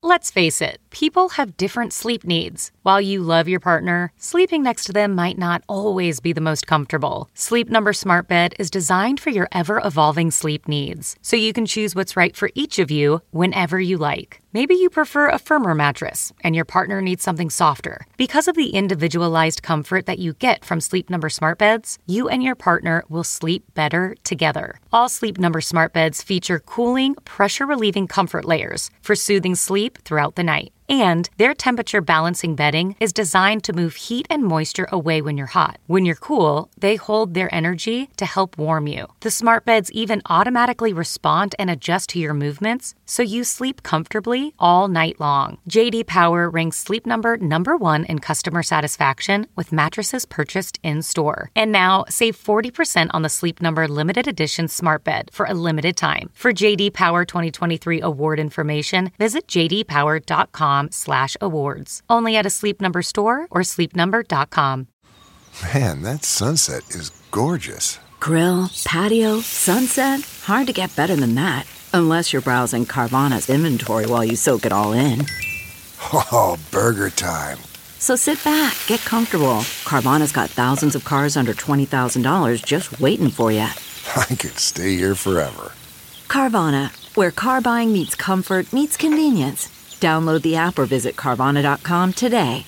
Let's face it, people have different sleep needs. While you love your partner, sleeping next to them might not always be the most comfortable. Sleep Number Smart Bed is designed for your ever-evolving sleep needs, so you can choose what's right for each of you whenever you like. Maybe you prefer a firmer mattress and your partner needs something softer. Because of the individualized comfort that you get from Sleep Number Smart Beds, you and your partner will sleep better together. All Sleep Number Smart Beds feature cooling, pressure-relieving comfort layers for soothing sleep throughout the night. And their temperature balancing bedding is designed to move heat and moisture away when you're hot. When you're cool, they hold their energy to help warm you. The smart beds even automatically respond and adjust to your movements, so you sleep comfortably all night long. J.D. Power ranks Sleep Number #1 in customer satisfaction with mattresses purchased in-store. And now, save 40% on the Sleep Number limited edition smart bed for a limited time. For J.D. Power 2023 award information, visit jdpower.com/awards. Only at a Sleep Number store or sleepnumber.com. Man, that sunset is gorgeous. Grill, patio, sunset. Hard to get better than that. Unless you're browsing Carvana's inventory while you soak it all in. Oh, burger time. So sit back, get comfortable. Carvana's got thousands of cars under $20,000 just waiting for you. I could stay here forever. Carvana, where car buying meets comfort meets convenience. Download the app or visit Carvana.com today.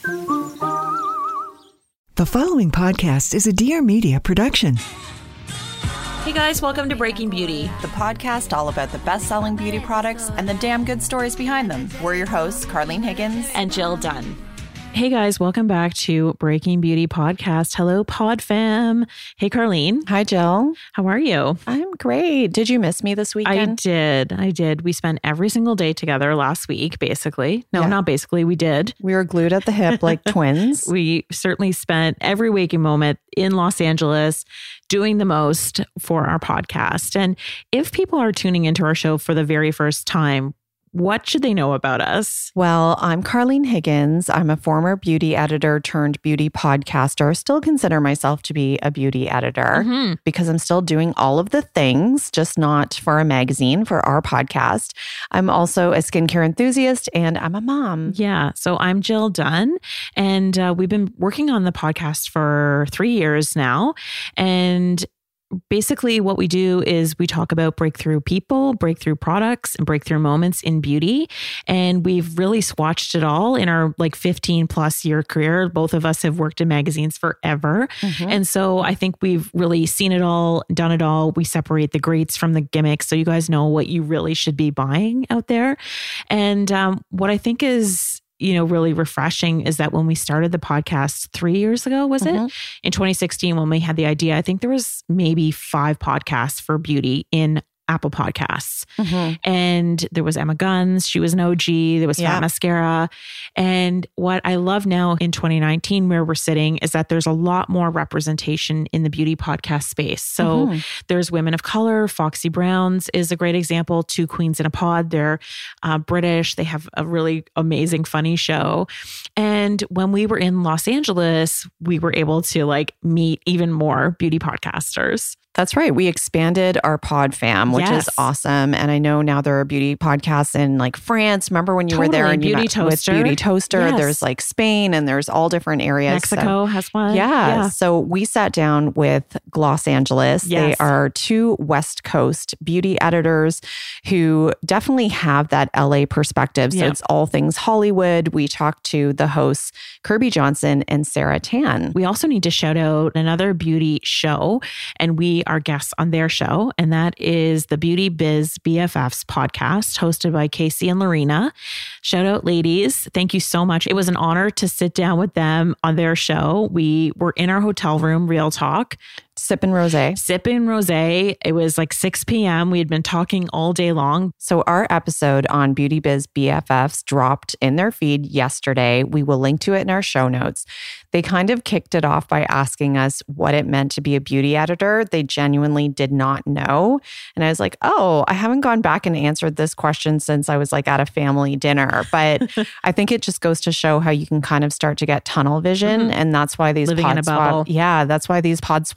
The following podcast is a Dear Media production. Hey guys, welcome to Breaking Beauty, the podcast all about the best-selling beauty products and the damn good stories behind them. We're your hosts, Carlene Higgins and Jill Dunn. Hey guys, welcome back to Breaking Beauty Podcast. Hello, Pod Fam. Hey, Carlene. Hi, Jill. How are you? I'm great. Did you miss me this weekend? I did. We spent every single day together last week, basically. No, not basically. We did. We were glued at the hip like twins. We certainly spent every waking moment in Los Angeles doing the most for our podcast. And if people are tuning into our show for the very first time, what should they know about us? Well, I'm Carlene Higgins. I'm a former beauty editor turned beauty podcaster. Still consider myself to be a beauty editor because I'm still doing all of the things, just not for a magazine, for our podcast. I'm also a skincare enthusiast and I'm a mom. Yeah. So I'm Jill Dunn and we've been working on the podcast for 3 years now. And basically, what we do is we talk about breakthrough people, breakthrough products, and breakthrough moments in beauty. And we've really swatched it all in our 15 plus year career. Both of us have worked in magazines forever. And so I think we've really seen it all, done it all. We separate the greats from the gimmicks, so you guys know what you really should be buying out there. And what I think is really refreshing is that when we started the podcast 3 years ago, was it? In 2016, when we had the idea, I think there was maybe 5 podcasts for beauty in Apple Podcasts. And there was Emma Guns. She was an OG. There was Fat Mascara. And what I love now in 2019, where we're sitting, is that there's a lot more representation in the beauty podcast space. So there's women of color. Foxy Browns is a great example. 2 Queens in a Pod. They're British. They have a really amazing, funny show. And when we were in Los Angeles, we were able to meet even more beauty podcasters. That's right. We expanded our pod fam, which is awesome. And I know now there are beauty podcasts in France. Remember when you were there and you met with Beauty Toaster? Yes. There's Spain and there's all different areas. Mexico has one. Yeah. So we sat down with Los Angeles. They are 2 West Coast beauty editors who definitely have that LA perspective. So it's all things Hollywood. We talked to the hosts, Kirby Johnson and Sarah Tan. We also need to shout out another beauty show, and we are guests on their show, and that is the Beauty Biz BFFs podcast hosted by Casey and Lorena. Shout out, ladies. Thank you so much. It was an honor to sit down with them on their show. We were in our hotel room, real talk. Sipping rosé. It was 6 p.m. We had been talking all day long. So our episode on Beauty Biz BFFs dropped in their feed yesterday. We will link to it in our show notes. They kind of kicked it off by asking us what it meant to be a beauty editor. They genuinely did not know. And I was like, oh, I haven't gone back and answered this question since I was at a family dinner. But I think it just goes to show how you can kind of start to get tunnel vision. And that's why these living in a bubble. Yeah, that's why these pod swaps are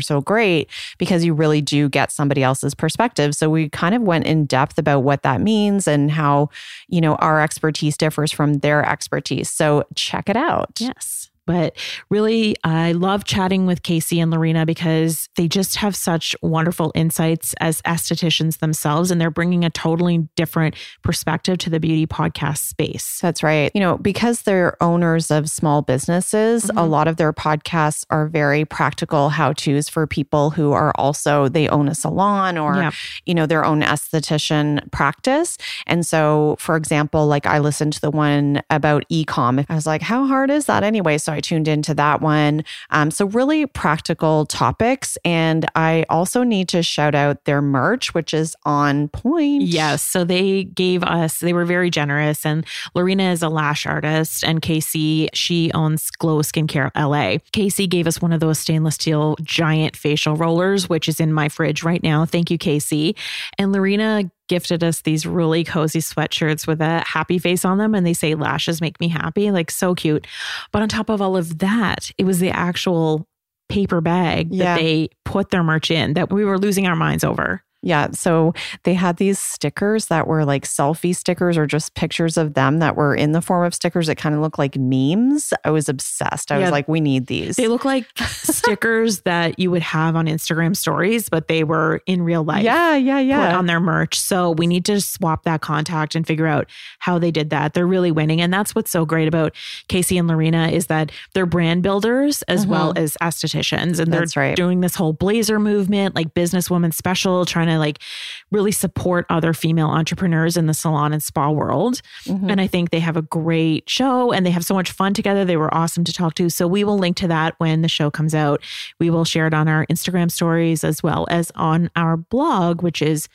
so great because you really do get somebody else's perspective. So we kind of went in depth about what that means and how, our expertise differs from their expertise. So check it out. Yes. But really, I love chatting with Casey and Lorena because they just have such wonderful insights as estheticians themselves, and they're bringing a totally different perspective to the beauty podcast space. That's right. Because they're owners of small businesses, a lot of their podcasts are very practical how-tos for people who are also, they own a salon or, their own esthetician practice. And so, for example, like I listened to the one about e-com. I was like, how hard is that anyway? So I tuned into that one. So really practical topics. And I also need to shout out their merch, which is on point. Yes. So they were very generous. And Lorena is a lash artist and Casey, she owns Glow Skincare LA. Casey gave us one of those stainless steel giant facial rollers, which is in my fridge right now. Thank you, Casey. And Lorena gifted us these really cozy sweatshirts with a happy face on them. And they say lashes make me happy, like so cute. But on top of all of that, it was the actual paper bag that they put their merch in that we were losing our minds over. Yeah. So they had these stickers that were like selfie stickers or just pictures of them that were in the form of stickers that kind of look like memes. I was obsessed. I was like, we need these. They look like stickers that you would have on Instagram stories, but they were in real life. Yeah. Put on their merch. So we need to swap that contact and figure out how they did that. They're really winning. And that's what's so great about Casey and Lorena is that they're brand builders as well as estheticians. And they're doing this whole blazer movement, like businesswoman special, trying to like really support other female entrepreneurs in the salon and spa world. And I think they have a great show and they have so much fun together. They were awesome to talk to. So we will link to that when the show comes out. We will share it on our Instagram stories as well as on our blog, which is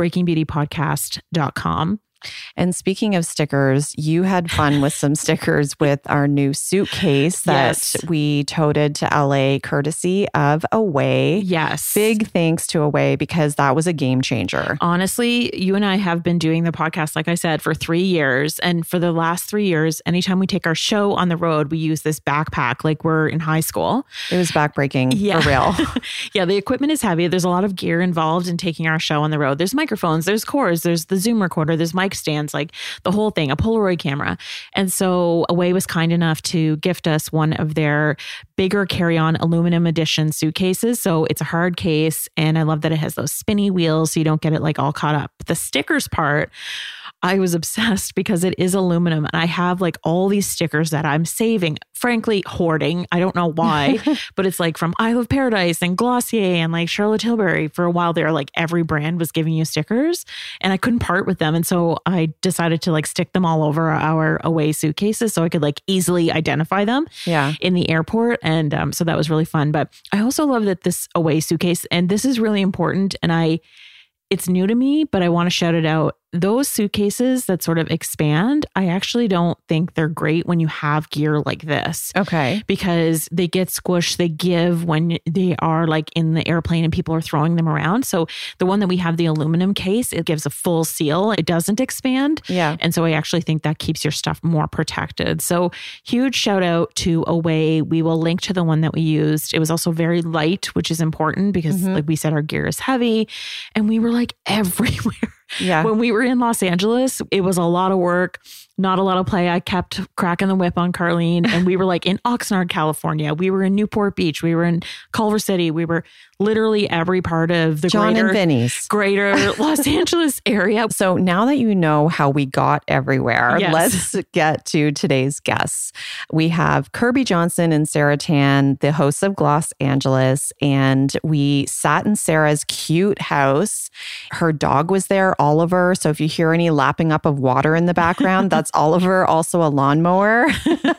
breakingbeautypodcast.com. And speaking of stickers, you had fun with some stickers with our new suitcase that we toted to LA courtesy of Away. Yes. Big thanks to Away because that was a game changer. Honestly, you and I have been doing the podcast, like I said, for 3 years. And for the last 3 years, anytime we take our show on the road, we use this backpack like we're in high school. It was backbreaking for real. Yeah, the equipment is heavy. There's a lot of gear involved in taking our show on the road. There's microphones, there's cords, there's the Zoom recorder, there's mic stands, like the whole thing, a Polaroid camera. And so Away was kind enough to gift us one of their bigger carry-on aluminum edition suitcases. So it's a hard case. And I love that it has those spinny wheels so you don't get it like all caught up. The stickers part, I was obsessed because it is aluminum and I have like all these stickers that I'm saving, frankly, hoarding. I don't know why, but it's like from Isle of Paradise and Glossier and like Charlotte Tilbury. For a while there, like every brand was giving you stickers and I couldn't part with them. And so I decided to like stick them all over our Away suitcases so I could like easily identify them in the airport. And so that was really fun. But I also love that this Away suitcase, and this is really important, and it's new to me, but I want to shout it out. Those suitcases that sort of expand, I actually don't think they're great when you have gear like this. Okay. Because they get squished, they give when they are like in the airplane and people are throwing them around. So the one that we have, the aluminum case, it gives a full seal. It doesn't expand. Yeah. And so I actually think that keeps your stuff more protected. So huge shout out to Away. We will link to the one that we used. It was also very light, which is important because like we said, our gear is heavy and we were like everywhere. Yeah. When we were in Los Angeles, it was a lot of work, not a lot of play. I kept cracking the whip on Carlene and we were like in Oxnard, California. We were in Newport Beach. We were in Culver City. We were literally every part of the greater Los Angeles area. So now that you know how we got everywhere, let's get to today's guests. We have Kirby Johnson and Sarah Tan, the hosts of Gloss Angeles, and we sat in Sarah's cute house. Her dog was there, Oliver. So if you hear any lapping up of water in the background, that's Oliver, also a lawnmower.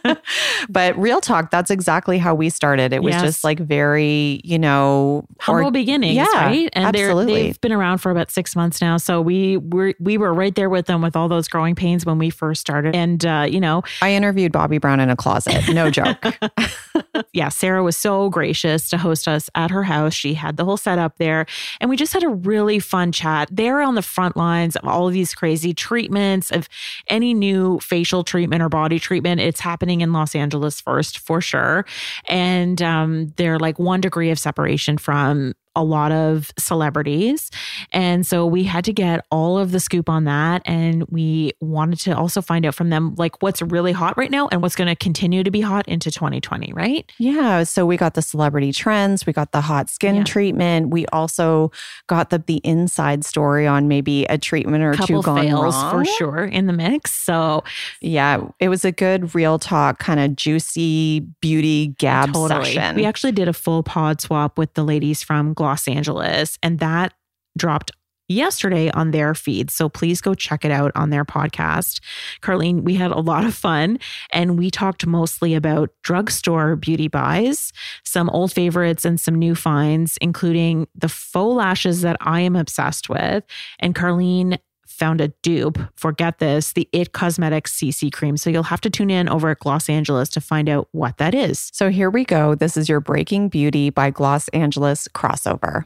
But real talk, that's exactly how we started. It was just like very, humble beginnings, right? And they've been around for about 6 months now. So we were right there with them with all those growing pains when we first started. And, I interviewed Bobby Brown in a closet. No joke. Sarah was so gracious to host us at her house. She had the whole setup there, and we just had a really fun chat. They're on the front lines of all of these crazy treatments, of any new facial treatment or body treatment. It's happening in Los Angeles first, for sure. And they're like 1 degree of separation from a lot of celebrities. And so we had to get all of the scoop on that. And we wanted to also find out from them like what's really hot right now and what's going to continue to be hot into 2020, right? Yeah. So we got the celebrity trends. We got the hot skin treatment. We also got the inside story on maybe a treatment or Couple two gone fails wrong. for sure in the mix. So yeah, it was a good real talk, kind of juicy beauty gab session. We actually did a full pod swap with the ladies from Los Angeles, and that dropped yesterday on their feed. So please go check it out on their podcast. Carlene, we had a lot of fun, and we talked mostly about drugstore beauty buys, some old favorites and some new finds, including the faux lashes that I am obsessed with. And Carlene found a dupe for, get this, the It Cosmetics CC cream. So you'll have to tune in over at Gloss Angeles to find out what that is. So here we go. This is your Breaking Beauty by Gloss Angeles crossover.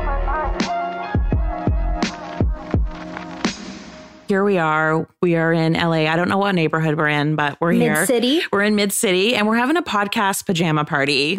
Here we are. We are in LA. I don't know what neighborhood we're in, but we're here. Mid-city. We're in Mid-City, and we're having a podcast pajama party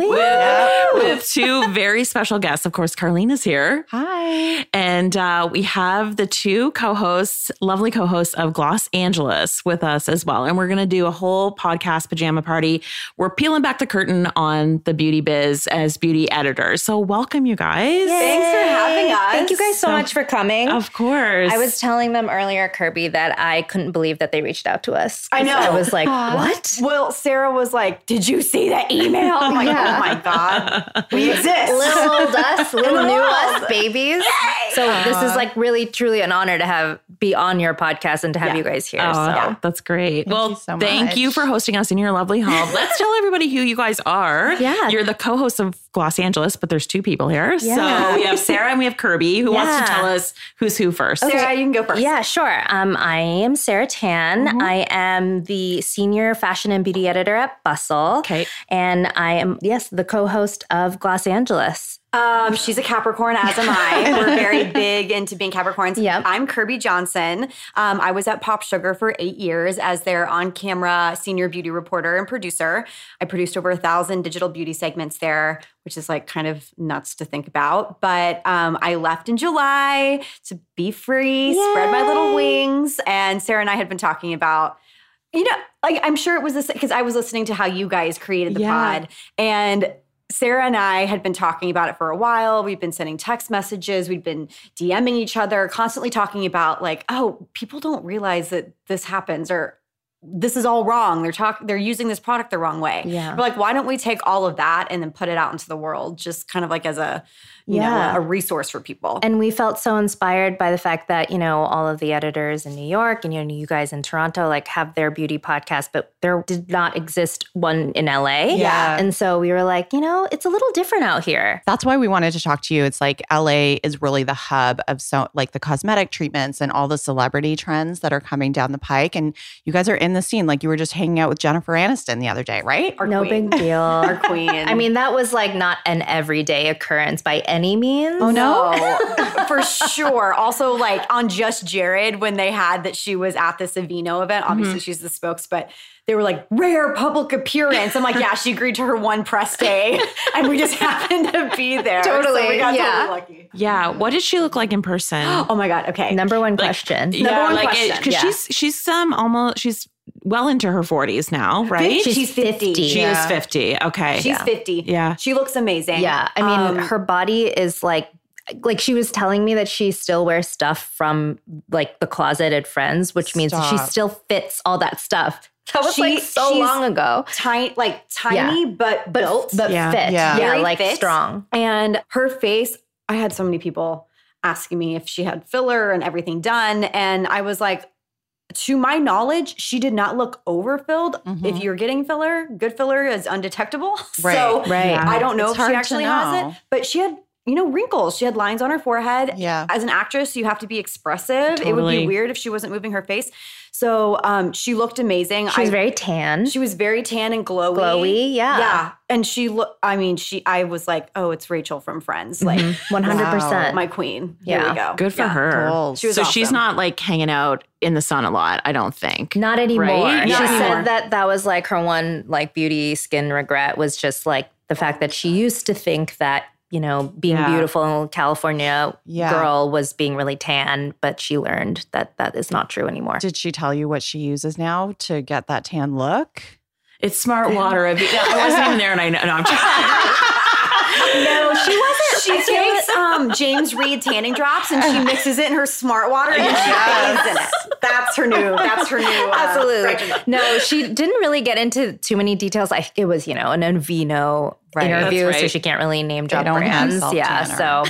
with 2 very special guests. Of course, Carlene is here. Hi. And we have the 2 co-hosts, lovely co-hosts of Gloss Angeles with us as well. And we're going to do a whole podcast pajama party. We're peeling back the curtain on the beauty biz as beauty editors. So welcome, you guys. Thanks for having us. Thank you guys so much for coming. Of course. I was telling them earlier, Kirby, that I couldn't believe that they reached out to us. I know. I was like, what? Well, Sarah was like, did you see that email? I'm like, oh my God, we exist. Little old us, little new us babies. So this is like really, truly an honor to be on your podcast and to have you guys here. That's great. Thank you for hosting us in your lovely home. Let's tell everybody who you guys are. Yeah. You're the co-hosts of Gloss Angeles, but there's 2 people here. Yeah. So we have Sarah and we have Kirby. Who wants to tell us who's who first? Okay. Sarah, you can go first. Yeah, sure. I am Sarah Tan. I am the senior fashion and beauty editor at Bustle. Okay. And I am, the co-host of Gloss Angeles. She's a Capricorn, as am I. We're very big into being Capricorns. Yep. I'm Kirby Johnson. I was at Pop Sugar for 8 years as their on-camera senior beauty reporter and producer. I produced over 1,000 digital beauty segments there, which is like kind of nuts to think about. But I left in July to be free, spread my little wings. And Sarah and I had been talking about, like I'm sure it was this because I was listening to how you guys created the pod. And Sarah and I had been talking about it for a while. We've been sending text messages. We'd been DMing each other, constantly talking about like, oh, people don't realize that this happens or this is all wrong. They're using this product the wrong way. Yeah. We're like, why don't we take all of that and then put it out into the world, just kind of like as a a resource for people. And we felt so inspired by the fact that, all of the editors in New York and, you guys in Toronto, like have their beauty podcast, but there did not exist one in LA. Yeah. And so we were like, it's a little different out here. That's why we wanted to talk to you. It's like LA is really the hub of the cosmetic treatments and all the celebrity trends that are coming down the pike. And you guys are in the scene. Like you were just hanging out with Jennifer Aniston the other day, right? Our no queen. big deal. Our queen. I mean, that was like not an everyday occurrence by any means. Oh, no, for sure. Also, like on Just Jared, when they had that she was at the Savino event, obviously she's the spokes, but they were like, rare public appearance. I'm like, yeah, she agreed to her one press day and we just happened to be there. Totally. So we got totally lucky. Yeah. What did she look like in person? Oh my God. Okay. Number one question. Number one question. Because she's well into her 40s now, right? She's 50. She is 50. Okay. She's 50. Yeah. She looks amazing. Yeah. I mean, her body is like she was telling me that she still wears stuff from like the closet at Friends, which means she still fits all that stuff. That was like so long ago. Tiny, but built. But fit. Yeah, like fit. Strong. And her face, I had so many people asking me if she had filler and everything done. And I was like, to my knowledge, she did not look overfilled. Mm-hmm. If you're getting filler, good filler is undetectable. Right. So right. I don't know if she actually has it. But she had wrinkles. She had lines on her forehead. Yeah. As an actress, you have to be expressive. Totally. It would be weird if she wasn't moving her face. So she looked amazing. She was very tan. She was very tan and glowy. Glowy, yeah. Yeah. And I was like, oh, it's Rachel from Friends. Like 100%. my queen. Yeah. Here we go. Good for her. Goals. She was So she's awesome. not like hanging out in the sun a lot, I don't think. Not anymore. Right? She Not anymore. said that was like her one like beauty skin regret was just like the fact that she used to think that, being beautiful California girl was being really tan, but she learned that is not true anymore. Did she tell you what she uses now to get that tan look? It's Smart Water. I wasn't even there, and I'm No, she wasn't. She takes James Reed tanning drops and she mixes it in her Smart Water and she bathes in it. That's her new. Absolutely. regimen. No, she didn't really get into too many details. It was, an Aveeno interview, That's right. so she can't really name drop don't have brands. Yeah, self-tanner.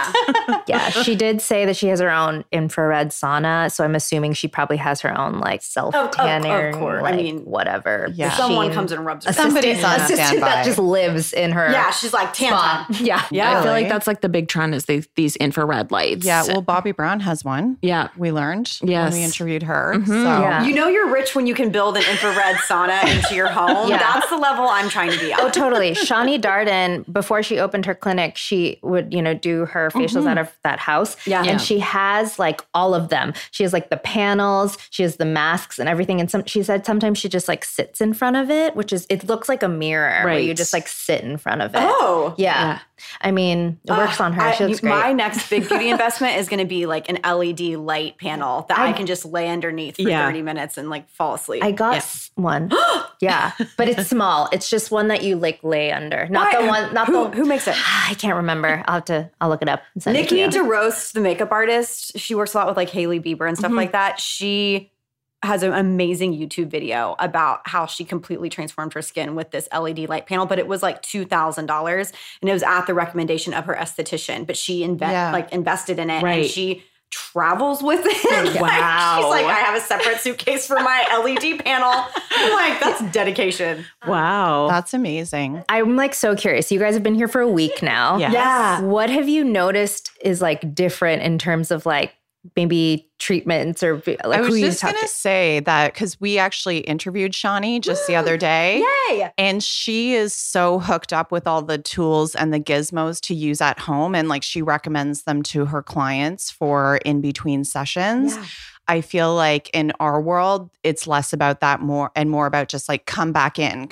so yeah, she did say that she has her own infrared sauna. So I'm assuming she probably has her own like self tanner, of course. like, I mean, whatever. Yeah. If someone machine. comes and rubs her Somebody's on assistant standby. that just lives in her. Yeah, she's like tan spot. time. Yeah, Yeah. I feel like Really? that's like the big trend is these infrared lights. Yeah, well, Bobbi Brown has one. Yeah. We learned Yes. when we interviewed her. Mhm. So Yeah. You know you're rich when you can build an infrared sauna into your home. Yeah. That's the level I'm trying to be on. Oh, totally. Shawnee Darden, before she opened her clinic, she would, do her facials out of that house. Yeah. And she has like all of them. She has like the panels, she has the masks and everything. And she said sometimes she just like sits in front of it, it looks like a mirror where you Right. just like sit in front of it. Oh. Yeah. I mean, it works on her. She looks great. My next big beauty investment is going to be like an LED light panel that I can just lay underneath for 30 minutes and like fall asleep. I got one. Yeah. But it's small. It's just one that you like lay under. Not the one, who makes it? I can't remember. I'll look it up and send it to Nikki you. DeRoast, the makeup artist, she works a lot with like Hailey Bieber and stuff like that. She has an amazing YouTube video about how she completely transformed her skin with this LED light panel, but it was like $2,000 and it was at the recommendation of her esthetician, but she invested in it and she travels with it. Wow. She's like, I have a separate suitcase for my LED panel. I'm like, that's dedication. Wow. that's amazing. I'm like so curious. You guys have been here for a week now. Yes. Yeah. What have you noticed is like different in terms of like maybe treatments or like I was who you just talk going to to? say that because we actually interviewed Shawnee just the other day. Yay. And she is so hooked up with all the tools and the gizmos to use at home. And like she recommends them to her clients for in between sessions. Yeah. I feel like in our world, it's less about that more about just like come back in.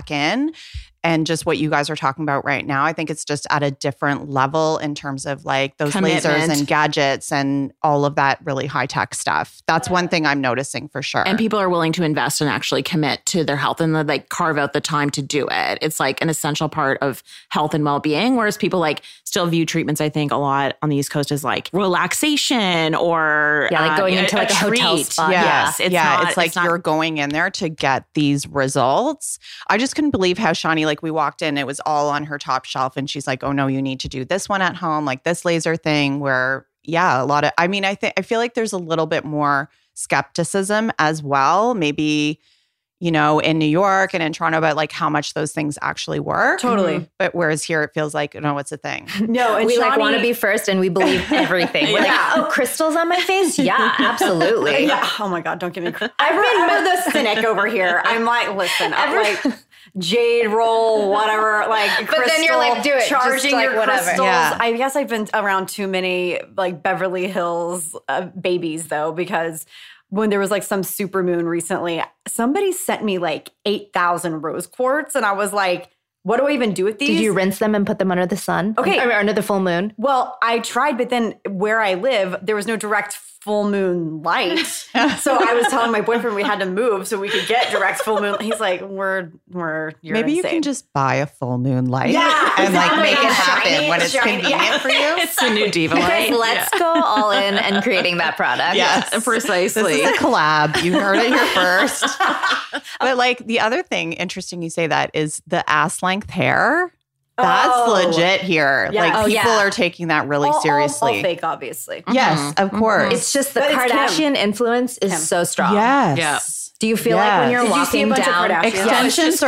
And just what you guys are talking about right now, I think it's just at a different level in terms of like those lasers Commitment. and gadgets and all of that really high tech stuff. That's one thing I'm noticing for sure. And people are willing to invest and actually commit to their health and like carve out the time to do it. It's like an essential part of health and well-being. Whereas people like still view treatments, I think, a lot on the East Coast as like relaxation or Yeah, like going into like a hotel treat. spa. Yes, it's like you're going in there to get these results. I just couldn't believe how Shawnee, like we walked in, it was all on her top shelf and she's like, oh no, you need to do this one at home, like this laser thing where, I feel like there's a little bit more skepticism as well. Maybe, in New York and in Toronto about like how much those things actually work. Totally. But whereas here it feels like, no, it's a thing. No, and We like Shawnee- want to be first and we believe everything. We're like, oh, crystals on my face? Yeah, absolutely. Yeah. Oh my God, don't give me. I'm the cynic over here. I'm like, listen, I'm like jade roll, whatever, like crystal, But then you're like, do it, just charging like your whatever. crystals. Yeah. I guess I've been around too many like Beverly Hills babies though, because when there was like some super moon recently, somebody sent me like 8,000 rose quartz, and I was like, what do I even do with these? Did you rinse them and put them under the sun? Okay. Or under the full moon? Well, I tried, but then where I live, there was no direct full moon light. So I was telling my boyfriend we had to move so we could get direct full moon. He's like, you're Maybe you insane. can just buy a full moon light Yeah, and like exactly. make it happen Shiny, when it's shiny. convenient Yeah. for you. It's the new diva light. Let's go all in and creating that product. Yes. Precisely. This is a collab. You heard it here first. But like the other thing, interesting you say that, is the ass length hair. That's Oh. legit here. Yeah. Like Oh, people yeah. are taking that really all seriously. fake, obviously. Yes, of course. It's just the But it's Kardashian influence is Kim. so strong. Yes. Yeah. Do you feel like when you're walking down, extensions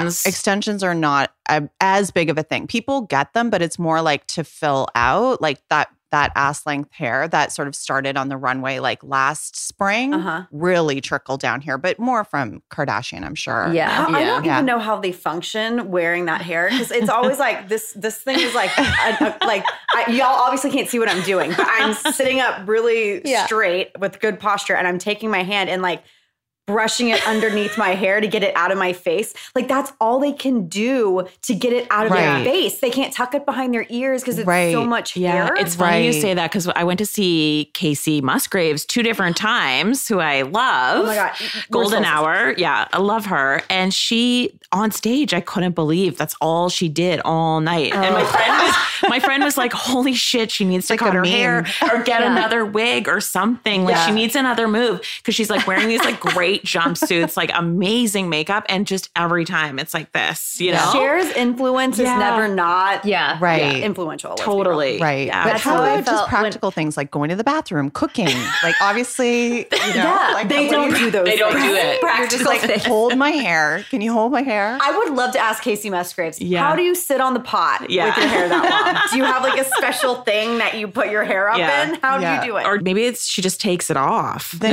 are not as big of a thing. People get them, but it's more like to fill out like that ass length hair that sort of started on the runway like last spring really trickled down here, but more from Kardashian, I'm sure. Yeah. I don't even know how they function wearing that hair because it's always like this thing is like, y'all obviously can't see what I'm doing, but I'm sitting up really straight with good posture and I'm taking my hand and like brushing it underneath my hair to get it out of my face. Like that's all they can do to get it out of their face. They can't tuck it behind their ears because it's so much hair. It's funny you say that because I went to see Kacey Musgraves 2 different times, who I love. Oh my God. Golden Hour. Yeah, I love her. And she, on stage, I couldn't believe that's all she did all night. And my friend was like, holy shit, she needs to cut her hair or get another wig or something. Like she needs another move because she's like wearing these like great jumpsuits, like amazing makeup, and just every time it's like this, you know? Cher's influence is never not influential. Totally. Right. Yeah. But how about just practical things like going to the bathroom, cooking? Like obviously, you know, like they don't do those. They don't do it. You're just like, hold my hair. Can you hold my hair? I would love to ask Kacey Musgraves, how do you sit on the pot with your hair that long? Do you have like a special thing that you put your hair up in? How do you do it? Or maybe she just takes it off. The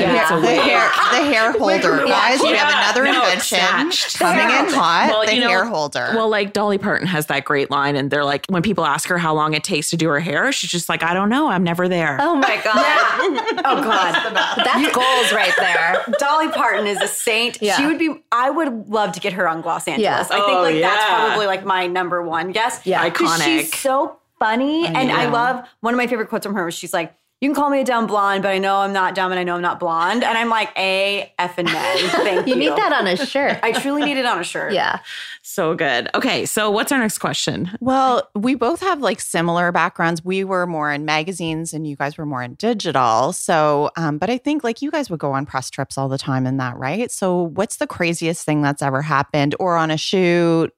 hair holder. Guys, we have another invention coming in hot. Well, hair holder. Well, like Dolly Parton has that great line, and they're like, when people ask her how long it takes to do her hair, she's just like, I don't know. I'm never there. Oh my God. Oh God. That's goals right there. Dolly Parton is a saint. Yeah. I would love to get her on Los Angeles. I think that's probably like my number one guess. Yeah. Iconic. She's so funny. And I love, one of my favorite quotes from her was she's like, you can call me a dumb blonde, but I know I'm not dumb and I know I'm not blonde. And I'm like, effing men. Thank you. You need that on a shirt. I truly need it on a shirt. Yeah. So good. Okay. So what's our next question? Well, we both have like similar backgrounds. We were more in magazines and you guys were more in digital. So, but I think like you guys would go on press trips all the time in that, right? So what's the craziest thing that's ever happened or on a shoot?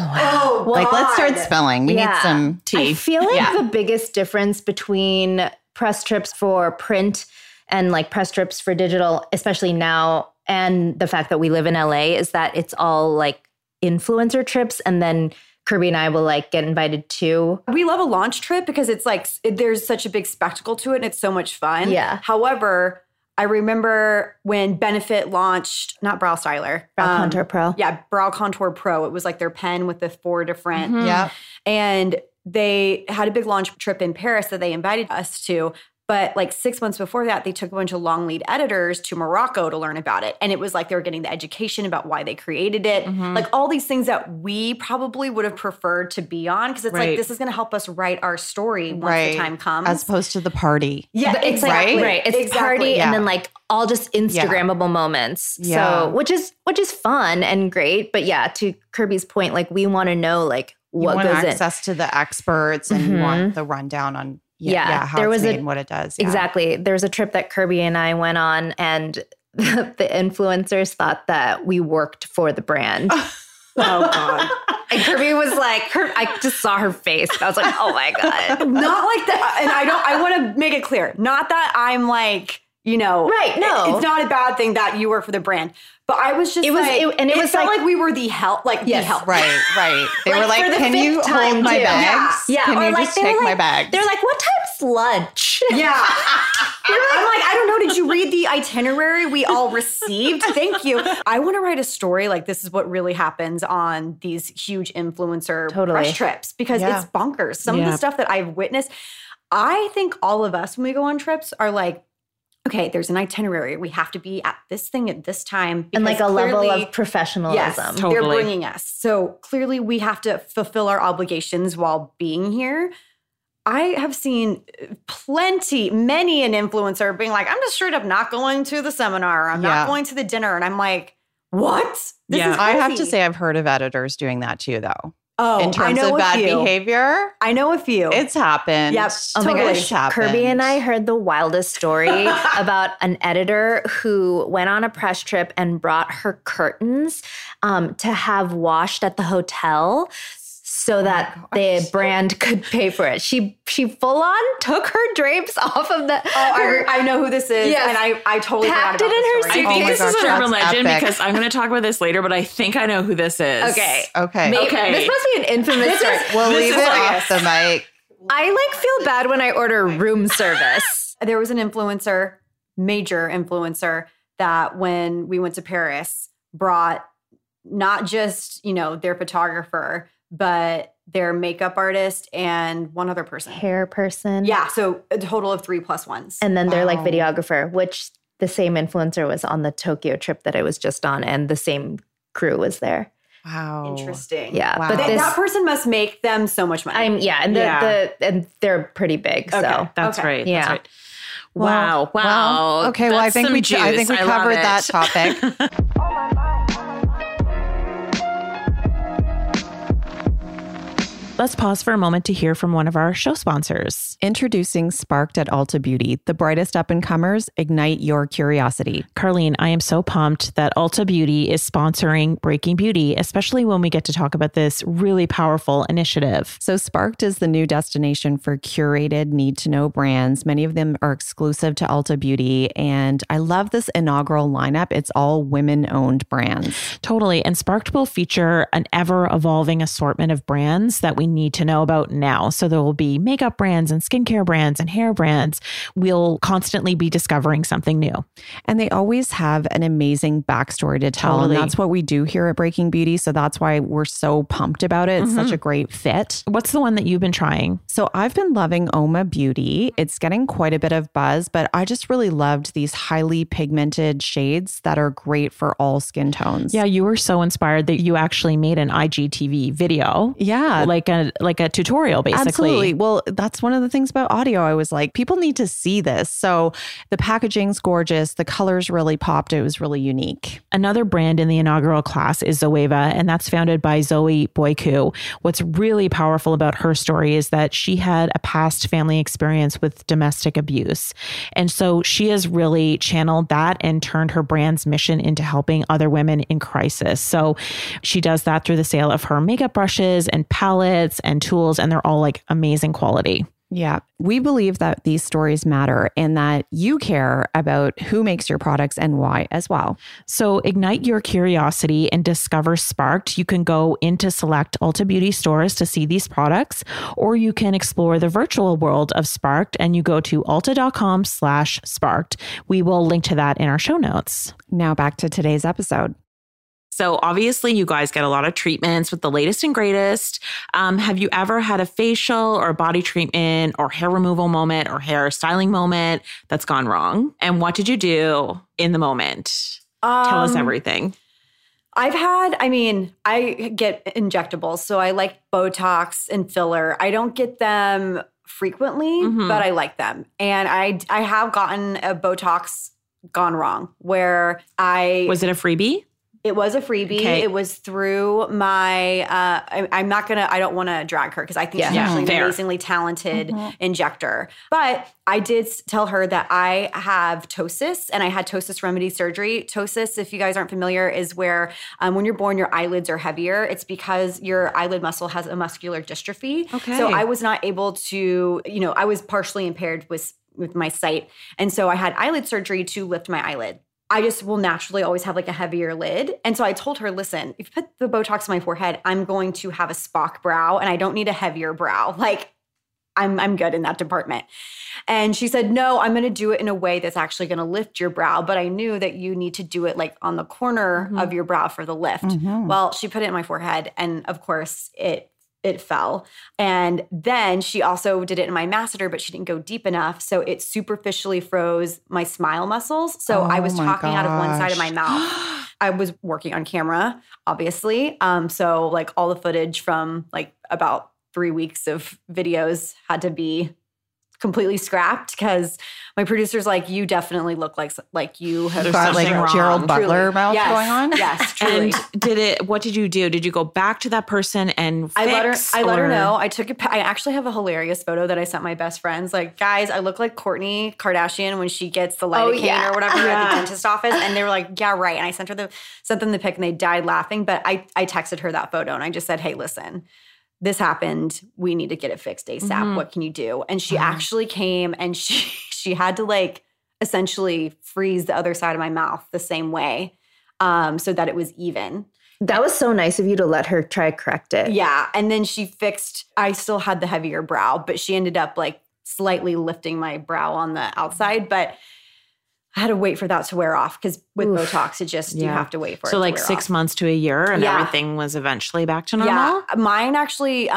Oh, wow. Like, let's start spilling. We need some tea. I feel like the biggest difference between press trips for print and like press trips for digital, especially now, and the fact that we live in LA is that it's all like influencer trips. And then Kirby and I will like get invited too. We love a launch trip because it's like, there's such a big spectacle to it and it's so much fun. Yeah. However, I remember when Benefit launched, not Brow Styler. Brow Contour Pro. Yeah, Brow Contour Pro. It was like their pen with the 4 different. And they had a big launch trip in Paris that they invited us to. But like 6 months before that, they took a bunch of long lead editors to Morocco to learn about it. And it was like they were getting the education about why they created it. Like all these things that we probably would have preferred to be on. Because it's like, this is going to help us write our story once the time comes. As opposed to the party. Yeah, exactly. Right. It's party and then like all just Instagrammable moments. Yeah. So which is fun and great. But yeah, to Kirby's point, like we want to know like what goes in. You want access to the experts and you want the rundown on how there it's was made and what it does. Yeah. Exactly. There was a trip that Kirby and I went on and the influencers thought that we worked for the brand. Oh God. And Kirby was like, I just saw her face. I was like, oh my God. Not like that. And I want to make it clear. Not that I'm like, you know. Right, no. It's not a bad thing that you work for the brand. But I was just it felt like we were the help, the help. Right. They were like, can you hold my bags? Yeah. Can or you like, just take my bags? They're like, what time's lunch? Yeah. I'm like, I don't know. Did you read the itinerary we all received? Thank you. I want to write a story like this is what really happens on these huge influencer press trips because it's bonkers. Some of the stuff that I've witnessed, I think all of us when we go on trips are like, okay, there's an itinerary. We have to be at this thing at this time. And like a level of professionalism. Yes, they're bringing us. So clearly we have to fulfill our obligations while being here. I have seen many an influencer being like, I'm just straight up not going to the seminar. I'm not going to the dinner. And I'm like, what? This is crazy. I have to say I've heard of editors doing that too, though. Oh, in terms of bad behavior. I know a few. It's happened. Yep. Oh my gosh. Kirby and I heard the wildest story about an editor who went on a press trip and brought her curtains to have washed at the hotel so that the brand could pay for it. She full on took her drapes off of the. I know who this is, and I totally packed it in her suitcase. I think this is an urban legend epic. because I'm going to talk about this later, but I think I know who this is. Okay. Okay. This must be an infamous story. We'll leave it off the mic. I feel bad when I order room service. There was an influencer, major influencer, that when we went to Paris brought not just, their photographer, but their makeup artist and one other person. Hair person. Yeah. So a total of 3+1s. And then their videographer, which the same influencer was on the Tokyo trip that I was just on, and the same crew was there. Wow. Interesting. Yeah. Wow. But that person must make them so much money. And they're pretty big. Okay. So That's right. Yeah. That's right. Wow. Okay. Well, I think we covered that topic. Let's pause for a moment to hear from one of our show sponsors. Introducing Sparked at Ulta Beauty, the brightest up-and-comers. Ignite your curiosity. Carlene, I am so pumped that Ulta Beauty is sponsoring Breaking Beauty, especially when we get to talk about this really powerful initiative. So Sparked is the new destination for curated, need-to-know brands. Many of them are exclusive to Ulta Beauty, and I love this inaugural lineup. It's all women-owned brands. Totally. And Sparked will feature an ever-evolving assortment of brands that we need to know about now. So there will be makeup brands and skincare brands and hair brands. We'll constantly be discovering something new. And they always have an amazing backstory to tell. Totally. And that's what we do here at Breaking Beauty. So that's why we're so pumped about it. It's such a great fit. What's the one that you've been trying? So I've been loving Oma Beauty. It's getting quite a bit of buzz, but I just really loved these highly pigmented shades that are great for all skin tones. Yeah, you were so inspired that you actually made an IGTV video. Yeah. Like a tutorial, basically. Absolutely. Well, that's one of the things about audio. I was like, people need to see this. So the packaging's gorgeous. The colors really popped. It was really unique. Another brand in the inaugural class is Zoeva, and that's founded by Zoe Boyku. What's really powerful about her story is that she had a past family experience with domestic abuse. And so she has really channeled that and turned her brand's mission into helping other women in crisis. So she does that through the sale of her makeup brushes and palettes and tools, and they're all amazing quality. Yeah, we believe that these stories matter and that you care about who makes your products and why as well. So ignite your curiosity and discover Sparked. You can go into select Ulta Beauty stores to see these products, or you can explore the virtual world of Sparked and you go to ulta.com/sparked. We will link to that in our show notes. Now back to today's episode. So obviously you guys get a lot of treatments with the latest and greatest. Have you ever had a facial or a body treatment or hair removal moment or hair styling moment that's gone wrong? And what did you do in the moment? Tell us everything. I get injectables. So I like Botox and filler. I don't get them frequently, but I like them. And I have gotten a Botox gone wrong where Was it a freebie? It was a freebie. Okay. It was through my, I don't want to drag her because I think she's actually an amazingly talented injector. But I did tell her that I have ptosis and I had ptosis remedy surgery. Ptosis, if you guys aren't familiar, is where when you're born, your eyelids are heavier. It's because your eyelid muscle has a muscular dystrophy. Okay. So I was not able to, I was partially impaired with my sight. And so I had eyelid surgery to lift my eyelid. I just will naturally always have a heavier lid. And so I told her, listen, if you put the Botox on my forehead, I'm going to have a Spock brow and I don't need a heavier brow. I'm good in that department. And she said, no, I'm going to do it in a way that's actually going to lift your brow. But I knew that you need to do it on the corner of your brow for the lift. Well, she put it in my forehead. And of course it fell. And then she also did it in my masseter, but she didn't go deep enough. So it superficially froze my smile muscles. So I was talking out of one side of my mouth. I was working on camera, obviously. So all the footage from about 3 weeks of videos had to be completely scrapped because my producer's you definitely look like you have got something wrong. Gerald Butler mouth going on. Yes, truly. And what did you do? Did you go back to that person and fix? I let her know. I actually have a hilarious photo that I sent my best friends. Guys, I look like Kourtney Kardashian when she gets the lidocaine or whatever at the dentist office. And they were like, yeah, right. And I sent them the pic and they died laughing. But I texted her that photo and I just said, hey, listen, this happened. We need to get it fixed ASAP. What can you do? And she actually came and she had to like essentially freeze the other side of my mouth the same way so that it was even. That was so nice of you to let her try correct it. Yeah. And then she fixed, I still had the heavier brow, but she ended up like slightly lifting my brow on the outside. But I had to wait for that to wear off because with Botox, it just, you have to wait for it to wear off. So like 6 months to a year and everything was eventually back to normal? Yeah. Mine actually,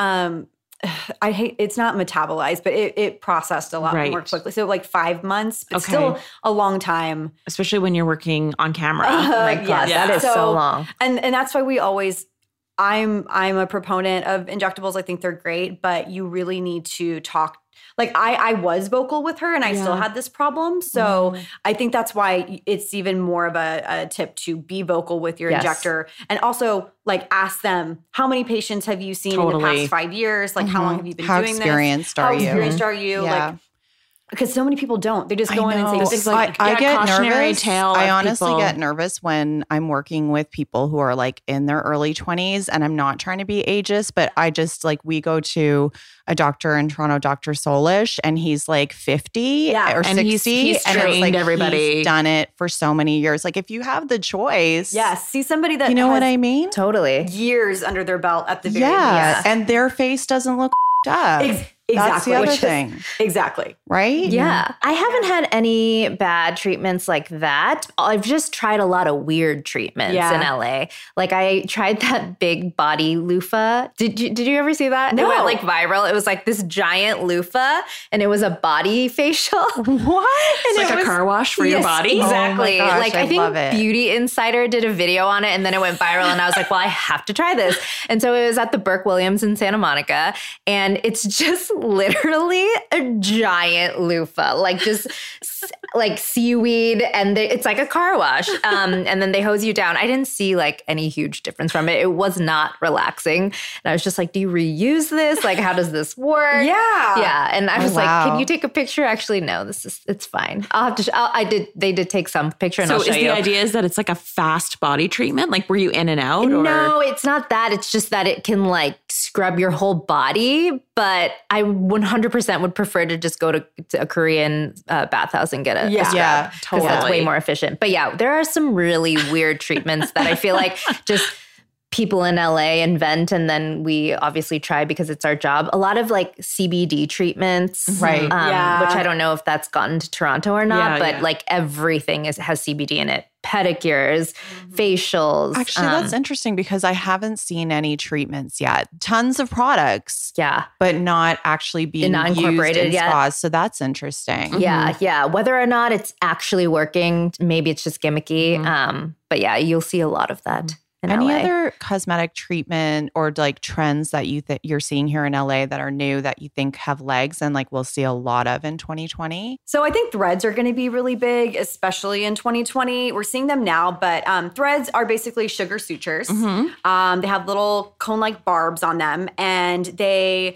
it's not metabolized, but it processed a lot more quickly. So like 5 months, but still a long time. Especially when you're working on camera. Oh my God, that is so long. And that's why we always, I'm a proponent of injectables. I think they're great, but you really need to talk. Like I was vocal with her and I still had this problem. So I think that's why it's even more of a tip to be vocal with your injector. And also like ask them, how many patients have you seen in the past 5 years? Like how long have you been doing this? How experienced are you? Yeah. Like, because so many people don't. They just go in and say, this is like, I get nervous. I honestly get nervous when I'm working with people who are like in their early 20s, and I'm not trying to be ageist, but I just like, we go to a doctor in Toronto, Dr. Solish, and he's like 50 or 60. He's and trained it's like everybody. He's done it for so many years. Like if you have the choice. see somebody that you know what I mean? Totally. Years under their belt at the very least. And their face doesn't look up. That's the other thing. Exactly. Right? Yeah. I haven't had any bad treatments like that. I've just tried a lot of weird treatments in LA. Like I tried that big body loofah. Did you ever see that? No. It went like viral. It was like this giant loofah and it was a body facial. What? It's like a car wash for your body? Exactly. Oh my gosh, like I think Beauty Insider did a video on it and then it went viral and I was like, well, I have to try this. And so it was at the Burke Williams in Santa Monica and it's just literally a giant loofah, like just like seaweed, and it's like a car wash. And then they hose you down. I didn't see like any huge difference from it. It was not relaxing. And I was just like, do you reuse this? Like, how does this work? Yeah. And I was like, can you take a picture? Actually, no, it's fine. I'll have to, they did take some picture and I'll show you. So the idea is that it's like a fast body treatment? Like were you in and out? Or? No, it's not that. It's just that it can like scrub your whole body. But I 100% would prefer to just go to a Korean bathhouse and get a scrub. Yeah, totally. That's way more efficient. But yeah, there are some really weird treatments that I feel like just people in LA invent and then we obviously try because it's our job. A lot of like CBD treatments, right? Which I don't know if that's gotten to Toronto or not, but like everything has CBD in it. Pedicures, facials. Actually, that's interesting because I haven't seen any treatments yet. Tons of products, but not actually being incorporated used in spas. So that's interesting. Yeah. Whether or not it's actually working, maybe it's just gimmicky. But yeah, you'll see a lot of that. Any LA. other cosmetic treatment or like trends that you're seeing here in LA that are new that you think have legs and like we'll see a lot of in 2020? So I think threads are going to be really big, especially in 2020. We're seeing them now, but threads are basically sugar sutures. They have little cone-like barbs on them, and they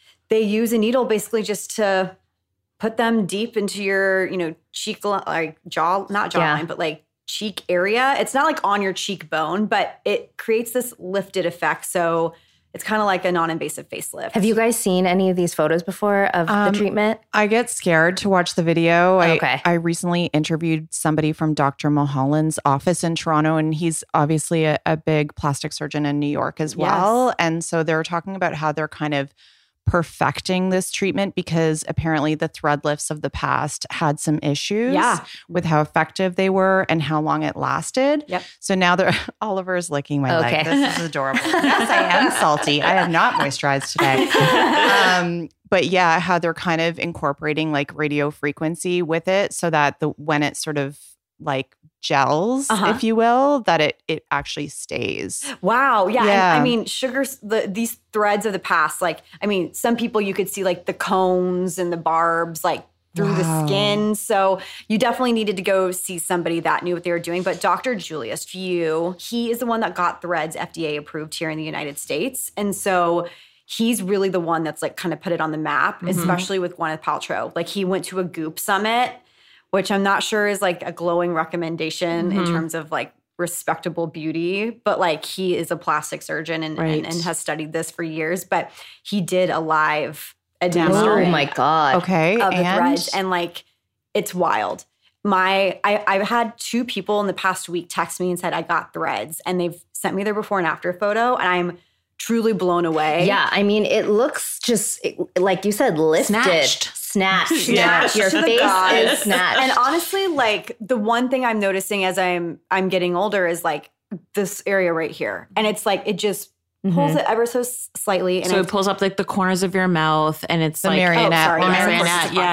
use a needle basically just to put them deep into your, cheek, like not jawline, but like cheek area. It's not like on your cheekbone, but it creates this lifted effect. So it's kind of like a non-invasive facelift. Have you guys seen any of these photos before of the treatment? I get scared to watch the video. I recently interviewed somebody from Dr. Mulholland's office in Toronto, and he's obviously a big plastic surgeon in New York as well. Yes. And so they're talking about how they're kind of perfecting this treatment because apparently the thread lifts of the past had some issues with how effective they were and how long it lasted. Yep. So now Oliver's licking my leg. This is adorable. Yes, I am salty. I have not moisturized today. But yeah, how they're kind of incorporating like radio frequency with it so that when it sort of like gels, if you will, that it actually stays. Wow. Yeah. And, I mean, these threads of the past, like, I mean, some people you could see like the cones and the barbs like through the skin. So you definitely needed to go see somebody that knew what they were doing. But Dr. Julius Few, he is the one that got threads FDA approved here in the United States. And so he's really the one that's like kind of put it on the map, especially with Gwyneth Paltrow. Like he went to a Goop summit, which I'm not sure is like a glowing recommendation in terms of like respectable beauty, but like he is a plastic surgeon and has studied this for years. But he did a live Oh my God. Okay. Of the threads, and like it's wild. I've had 2 people in the past week text me and said I got threads, and they've sent me their before and after photo, and I'm truly blown away. Yeah, I mean, it looks just like you said, lifted, snatched. Yeah, your face is snatched. And honestly, like the one thing I'm noticing as I'm getting older is like this area right here, and it's like it just pulls it ever so slightly, and so it pulls up like the corners of your mouth, and it's the like marionette. Marionette. Yeah.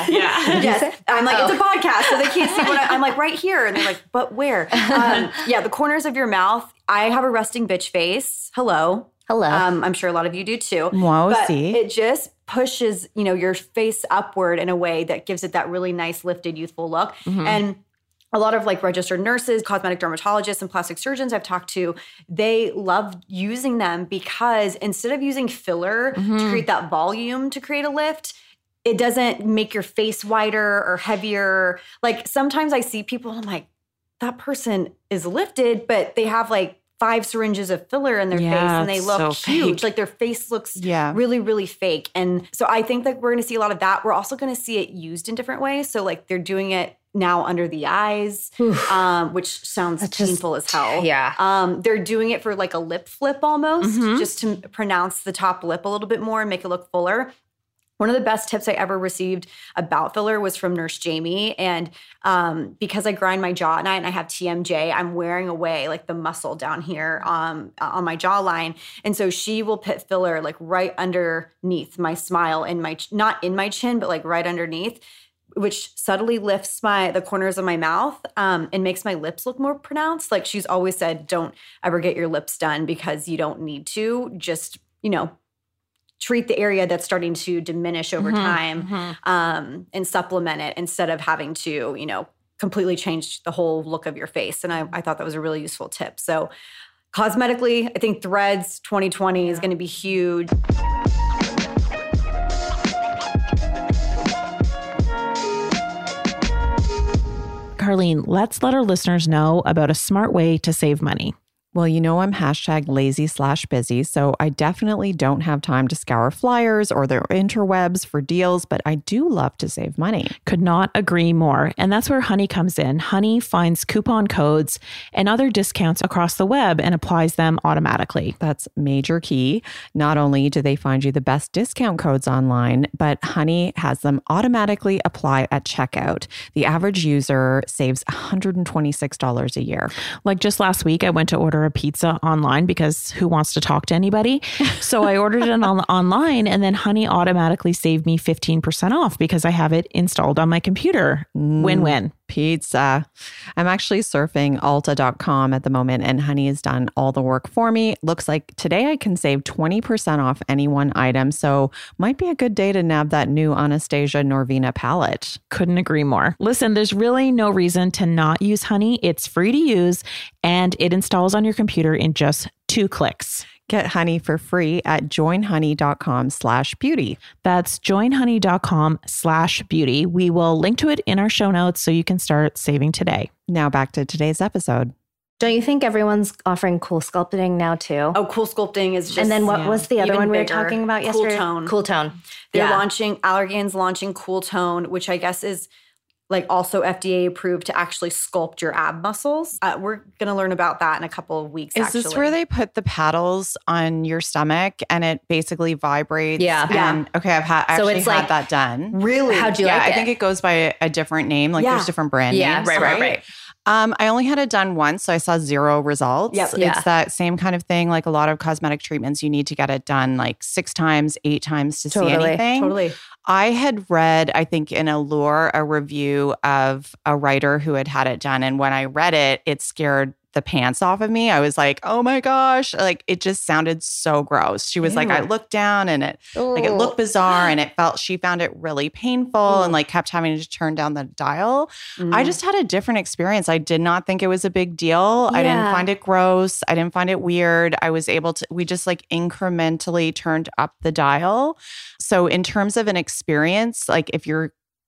Yes, I'm like it's a podcast, so they can't see what I'm like right here, and they're like, but where? The corners of your mouth. I have a resting bitch face. Hello. I'm sure a lot of you do too. Wow, but see. It just pushes, your face upward in a way that gives it that really nice, lifted, youthful look. And a lot of like registered nurses, cosmetic dermatologists, and plastic surgeons I've talked to, they love using them because instead of using filler to create that volume to create a lift, it doesn't make your face wider or heavier. Like sometimes I see people and I'm like, that person is lifted, but they have like 5 syringes of filler in their face and they look so huge. fake. Like their face looks really, really fake. And so I think that we're going to see a lot of that. We're also going to see it used in different ways. So like they're doing it now under the eyes, which sounds painful as hell. Yeah. They're doing it for like a lip flip almost, just to pronounce the top lip a little bit more and make it look fuller. One of the best tips I ever received about filler was from Nurse Jamie. And because I grind my jaw at night and I have TMJ, I'm wearing away like the muscle down here on my jawline. And so she will put filler like right underneath my smile in my, not in my chin, but like right underneath, which subtly lifts the corners of my mouth and makes my lips look more pronounced. Like she's always said, don't ever get your lips done because you don't need to. Just, treat the area that's starting to diminish over time and supplement it instead of having to, completely change the whole look of your face. And I thought that was a really useful tip. So cosmetically, I think threads 2020 is going to be huge. Carlene, let's let our listeners know about a smart way to save money. Well, I'm #lazy/busy, so I definitely don't have time to scour flyers or the interwebs for deals, but I do love to save money. Could not agree more. And that's where Honey comes in. Honey finds coupon codes and other discounts across the web and applies them automatically. That's major key. Not only do they find you the best discount codes online, but Honey has them automatically apply at checkout. The average user saves $126 a year. Like just last week, I went to order a pizza online because who wants to talk to anybody? So I ordered it online, and then Honey automatically saved me 15% off because I have it installed on my computer. Win-win. Pizza. I'm actually surfing Ulta.com at the moment, and Honey has done all the work for me. Looks like today I can save 20% off any one item. So might be a good day to nab that new Anastasia Norvina palette. Couldn't agree more. Listen, there's really no reason to not use Honey. It's free to use and it installs on your computer in just 2 clicks. Get Honey for free at joinhoney.com/beauty. That's joinhoney.com/beauty. We will link to it in our show notes so you can start saving today. Now back to today's episode. Don't you think everyone's offering Cool Sculpting now too? Oh, Cool Sculpting is just... And then what was the other one we were bigger. talking about yesterday? Cool Tone. They're launching, Allergan's launching Cool Tone, which I guess is like also FDA approved to actually sculpt your ab muscles. We're going to learn about that in a couple of weeks, Is this where they put the paddles on your stomach and it basically vibrates? Yeah. Okay, I've actually had that done. Really? How'd you like it? I think it goes by a different name. Like there's different brand names. Right. I only had it done once, so I saw 0 results. Yep. It's that same kind of thing. Like a lot of cosmetic treatments, you need to get it done like 6 times, 8 times to see anything. Totally. I had read, I think in Allure, a review of a writer who had it done. And when I read it, it scared the pants off of me. I was like, oh my gosh. Like it just sounded so gross. She was like, I looked down and it looked bizarre and she found it really painful and like kept having to turn down the dial. I just had a different experience. I did not think it was a big deal. I didn't find it gross. I didn't find it weird. We just like incrementally turned up the dial. So in terms of an experience, like if you're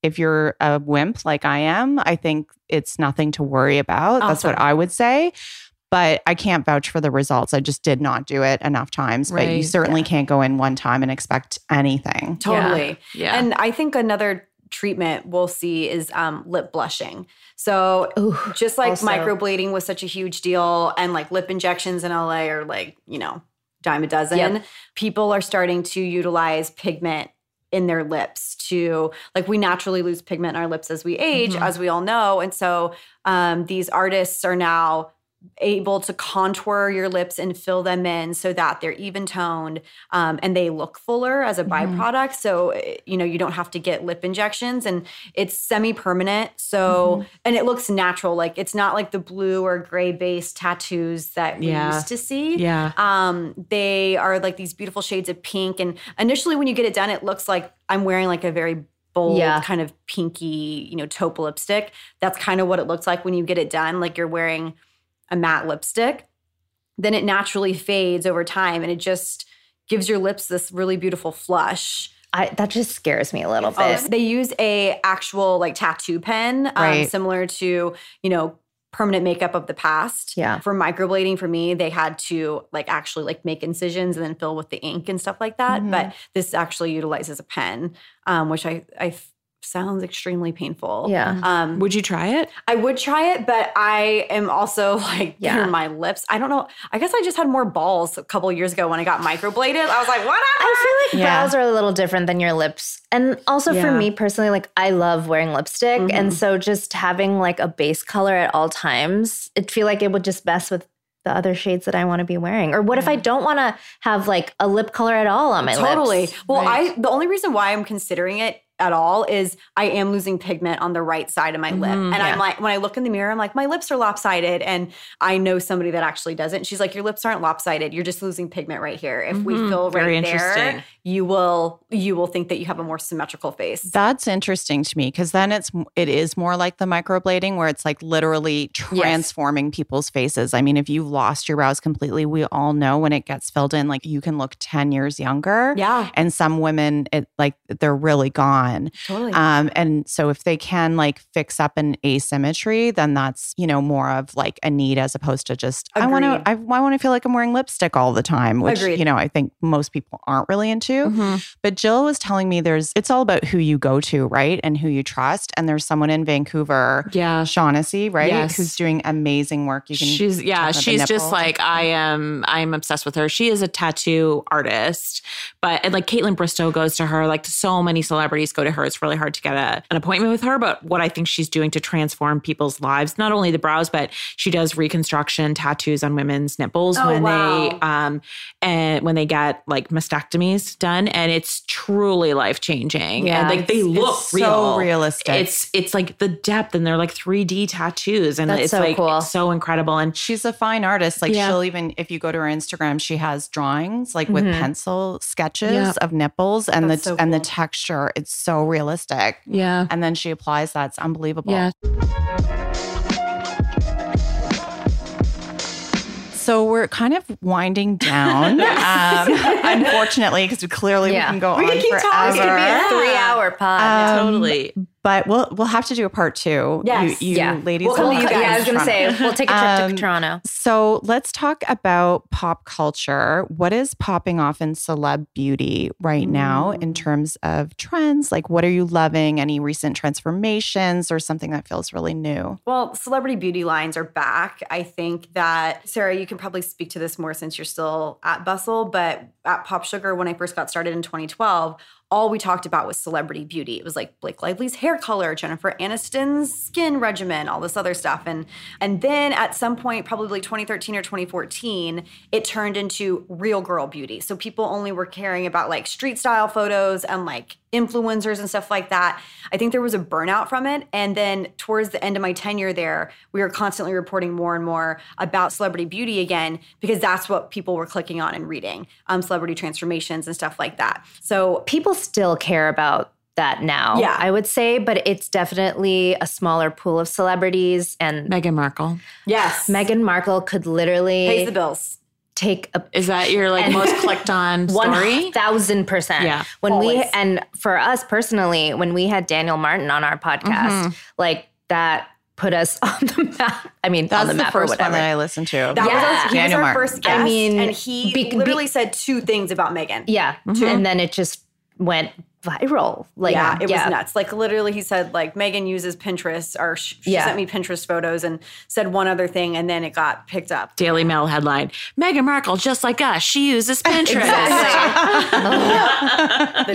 if you're a wimp like I am, I think it's nothing to worry about. Awesome. That's what I would say. But I can't vouch for the results. I just did not do it enough times. Right. But you certainly can't go in one time and expect anything. Totally. Yeah. And I think another treatment we'll see is lip blushing. So just like microblading was such a huge deal, and like lip injections in LA are like, dime a dozen. People are starting to utilize pigment in their lips to, like, we naturally lose pigment in our lips as we age, as we all know. And so these artists are now able to contour your lips and fill them in so that they're even toned and they look fuller as a byproduct. So, you don't have to get lip injections, and it's semi-permanent. So, and it looks natural. Like, it's not like the blue or gray based tattoos that we used to see. They are like these beautiful shades of pink. And initially when you get it done, it looks like I'm wearing like a very bold kind of pinky, taupe lipstick. That's kind of what it looks like when you get it done. Like you're wearing a matte lipstick. Then it naturally fades over time, and it just gives your lips this really beautiful flush. That just scares me a little bit. They use a actual like tattoo pen, similar to, permanent makeup of the past. Yeah. For microblading, for me, they had to like actually like make incisions and then fill with the ink and stuff like that. But this actually utilizes a pen, which I sounds extremely painful. Yeah. Would you try it? I would try it, but I am also like, my lips. I don't know. I guess I just had more balls a couple of years ago when I got microbladed. I was like, whatever. I feel like brows are a little different than your lips. And also for me personally, like I love wearing lipstick. And so just having like a base color at all times, I feel like it would just mess with the other shades that I want to be wearing. Or what if I don't want to have like a lip color at all on my lips? Totally. Well, the only reason why I'm considering it at all is I am losing pigment on the right side of my lip. And I'm like, when I look in the mirror, I'm like, my lips are lopsided. And I know somebody that actually does it. And she's like, your lips aren't lopsided. You're just losing pigment right here. If we fill right there, you will think that you have a more symmetrical face. That's interesting to me, because then it is more like the microblading, where it's like literally transforming people's faces. I mean, if you've lost your brows completely, we all know when it gets filled in, like you can look 10 years younger. Yeah. And some women, they're really gone. Totally. And so if they can like fix up an asymmetry, then that's, more of like a need, as opposed to just, I want to feel like I'm wearing lipstick all the time, which, I think most people aren't really into. But Jill was telling me it's all about who you go to, right? And who you trust. And there's someone in Vancouver, Shaughnessy, right? Yes. Who's doing amazing work. She's just like, I'm obsessed with her. She is a tattoo artist, and like Caitlin Bristow goes to her, like so many celebrities go to her. It's really hard to get an appointment with her, but what I think she's doing to transform people's lives, not only the brows, but she does reconstruction tattoos on women's nipples when they get like mastectomies done, and it's truly life-changing. And like they look real. So realistic. It's like the depth, and they're like 3D tattoos, and that's it's so like cool. It's so incredible. And she's a fine artist. Like she'll even, if you go to her Instagram, she has drawings like with pencil sketches of nipples, and the texture. It's so realistic. Yeah. And then she applies that. It's unbelievable. Yeah. So we're kind of winding down, unfortunately, because clearly we can go on forever. It could be a 3-hour pod. Totally. But we'll have to do a part 2. Yes. You ladies. We'll come to you guys. I was going to say, we'll take a trip to Toronto. So let's talk about pop culture. What is popping off in celeb beauty right now in terms of trends? Like, what are you loving? Any recent transformations or something that feels really new? Well, celebrity beauty lines are back. I think that, Sarah, you can probably speak to this more since you're still at Bustle, but at Pop Sugar, when I first got started in 2012, all we talked about was celebrity beauty. It was like Blake Lively's hair color, Jennifer Aniston's skin regimen, all this other stuff. And then at some point, probably 2013 or 2014, it turned into real girl beauty. So people only were caring about like street style photos and like influencers and stuff like that. I think there was a burnout from it. And then towards the end of my tenure there, we were constantly reporting more and more about celebrity beauty again, because that's what people were clicking on and reading, celebrity transformations and stuff like that. So people still care about that now, I would say, but it's definitely a smaller pool of celebrities. And Meghan Markle. Yes. Meghan Markle could literally... pays the bills. Is that your most clicked on story? 1,000%. Yeah. And for us personally, when we had Daniel Martin on our podcast, that put us on the map. I mean, that's on the map or whatever. That was the first one that I listened to. He was our first guest. I mean, and he literally said 2 things about Megan. Yeah. And then it just went viral. It was nuts. Literally he said Megan uses Pinterest, or she sent me Pinterest photos and said one other thing, and then it got picked up. Daily Mail headline, Meghan Markle, just like us, she uses Pinterest. Exactly.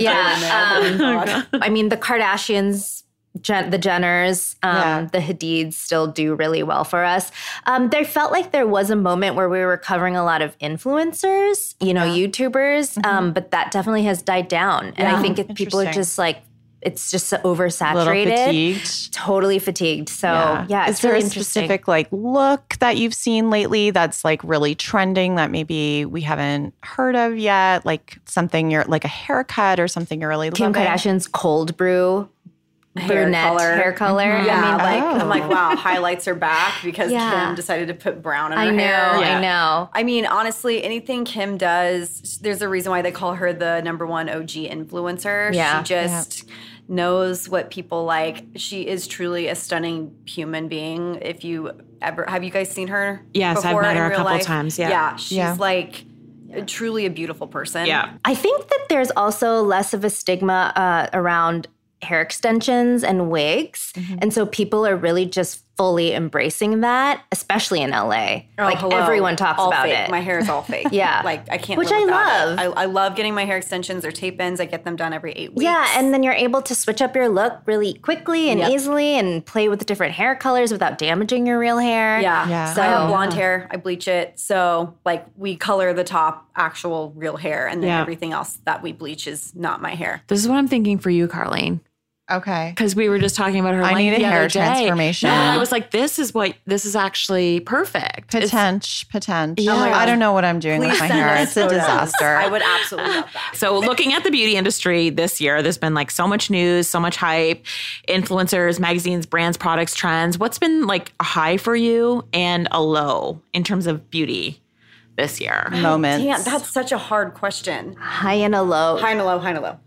I mean, the Kardashians, the Jenners, the Hadids still do really well for us. There felt like there was a moment where we were covering a lot of influencers, YouTubers, but that definitely has died down. And I think people are just it's just oversaturated. Fatigued. Totally fatigued. So is there really a specific look that you've seen lately that's really trending that maybe we haven't heard of yet? Something you're a haircut or something you're really Kim loving? Kardashian's cold brew. Brunette hair color. Yeah, I'm wow, highlights are back because Kim decided to put brown in her hair. I know. I mean, honestly, anything Kim does, there's a reason why they call her the #1 OG influencer. Yeah. She just knows what people like. She is truly a stunning human being. Have you guys seen her? Yes, before I've met her in a couple life? times. Yeah, she's truly a beautiful person. Yeah. I think that there's also less of a stigma around hair extensions and wigs. And so people are really just fully embracing that, especially in LA. Everyone talks all about fake. it. My hair is all fake. Yeah. I can't Which live I without love. it. I love getting my hair extensions or tape-ins. I get them done every 8 weeks. Yeah, and then you're able to switch up your look really quickly and easily and play with different hair colors without damaging your real hair. Yeah. So I have blonde hair. I bleach it. So we color the top actual real hair, and then everything else that we bleach is not my hair. This is what I'm thinking for you, Carlene. Okay. Because we were just talking about her. I need a hair transformation. I was like, this is actually perfect. Potential. Yeah. I don't know what I'm doing with my hair. It's a disaster. I would absolutely love that. So looking at the beauty industry this year, there's been so much news, so much hype, influencers, magazines, brands, products, trends. What's been a high for you and a low in terms of beauty this year? Moments. Damn, that's such a hard question. High and a low. High and a low, high and a low.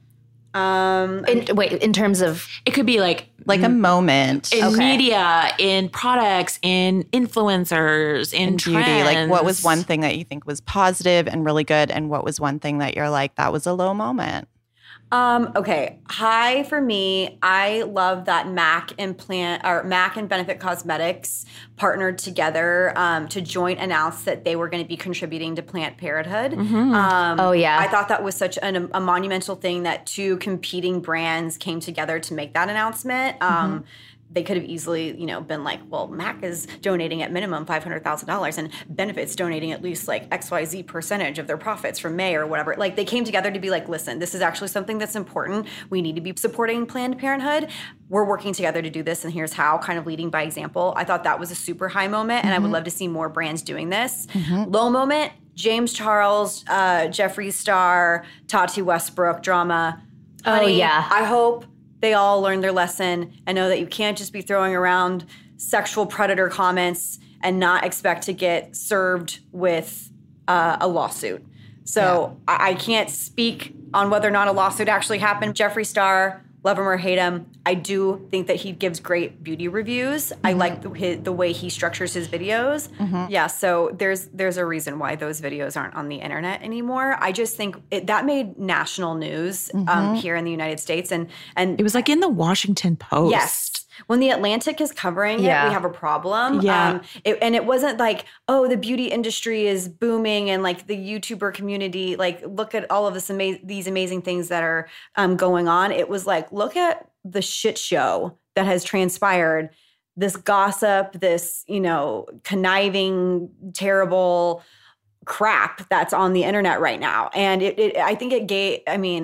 In terms of, it could be a moment in media, in products, in influencers, in beauty. Trends. What was one thing that you think was positive and really good, and what was one thing that you're that was a low moment? Okay, high for me. I love that MAC and Benefit Cosmetics partnered together to joint announce that they were going to be contributing to Planned Parenthood. I thought that was such a monumental thing that 2 competing brands came together to make that announcement. They could have easily, been well, MAC is donating at minimum $500,000 and Benefit's donating at least XYZ percentage of their profits from May or whatever. They came together to be listen, this is actually something that's important. We need to be supporting Planned Parenthood. We're working together to do this, and here's how, kind of leading by example. I thought that was a super high moment, and I would love to see more brands doing this. Low moment, James Charles, Jeffree Star, Tati Westbrook drama. Honey, I hope they all learned their lesson and know that you can't just be throwing around sexual predator comments and not expect to get served with a lawsuit. So I can't speak on whether or not a lawsuit actually happened. Jeffree Star, love him or hate him, I do think that he gives great beauty reviews. I like the way he structures his videos. Yeah, so there's a reason why those videos aren't on the internet anymore. I just think that made national news here in the United States, and it was in the Washington Post. Yes. When the Atlantic is covering it, we have a problem. Yeah. And it wasn't the beauty industry is booming and the YouTuber community, look at all of these amazing things that are going on. It was look at the shit show that has transpired, this gossip, this, conniving, terrible crap that's on the internet right now. And I think it gave,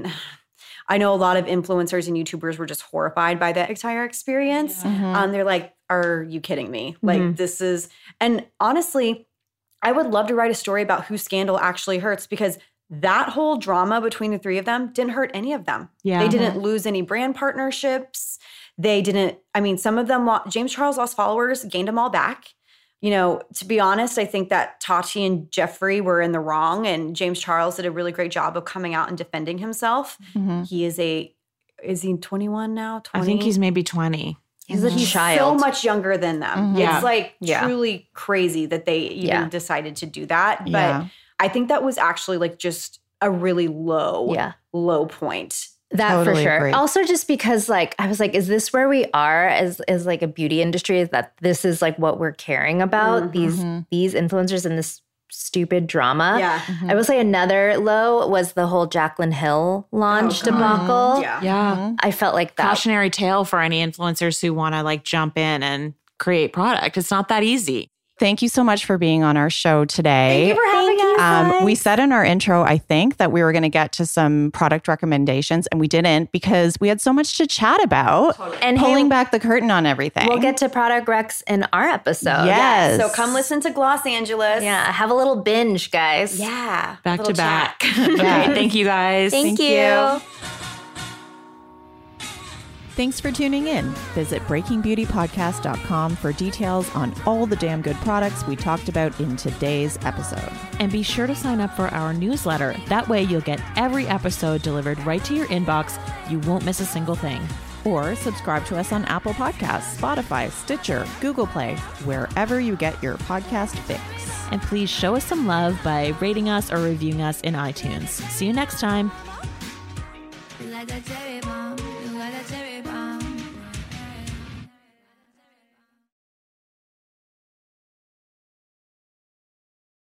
I know a lot of influencers and YouTubers were just horrified by the entire experience. They're like, are you kidding me? This is, and honestly, I would love to write a story about who scandal actually hurts, because that whole drama between the 3 of them didn't hurt any of them. Yeah. They didn't lose any brand partnerships. They didn't, some of them, James Charles lost followers, gained them all back. You know, to be honest, I think that Tati and Jeffree were in the wrong, and James Charles did a really great job of coming out and defending himself. Mm-hmm. Is he 21 now? 20? I think he's maybe 20. He's a child. So much younger than them. Mm-hmm. It's like truly crazy that they even decided to do that. But I think that was actually like just a really low point. That totally for sure. Agree. Also just because like, I was like, is this where we are as like a beauty industry? Is that this is like what we're caring about? Mm-hmm. These influencers and this stupid drama. Yeah. Mm-hmm. I will say another low was the whole Jaclyn Hill launch debacle. Yeah. I felt like that. Cautionary tale for any influencers who want to like jump in and create product. It's not that easy. Thank you so much for being on our show today. Thank you for having us. We said in our intro, I think, that we were going to get to some product recommendations, and we didn't because we had so much to chat about. Totally. And pulling back the curtain on everything. We'll get to product recs in our episode. Yes. So come listen to Gloss Angeles. Yeah. Have a little binge, guys. Yeah. Back to back. Okay. Thank you, guys. Thank you. Thanks for tuning in. Visit breakingbeautypodcast.com for details on all the damn good products we talked about in today's episode. And be sure to sign up for our newsletter. That way you'll get every episode delivered right to your inbox. You won't miss a single thing. Or subscribe to us on Apple Podcasts, Spotify, Stitcher, Google Play, wherever you get your podcast fix. And please show us some love by rating us or reviewing us in iTunes. See you next time.